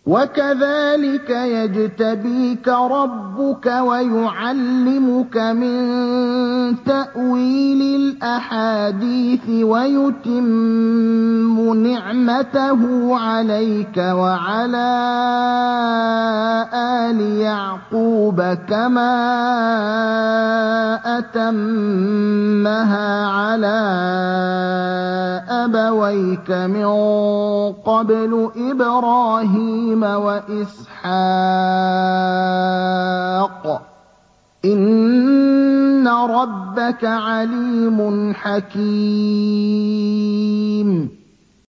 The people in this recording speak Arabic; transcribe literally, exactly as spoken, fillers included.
وَكَذَٰلِكَ يَجْتَبِيكَ رَبُّكَ وَيُعَلِّمُكَ مِن تَأْوِيلِ الْأَحَادِيثِ وَيُتِمُّ نِعْمَتَهُ عَلَيْكَ وَعَلَىٰ آلِ يَعْقُوبَ كَمَا أَتَمَّهَا عَلَىٰ أَبَوَيْكَ مِن قَبْلُ إِبْرَاهِيمَ وَإِسْحَاقَ ۚ إِنَّ رَبَّكَ عَلِيمٌ حَكِيمٌ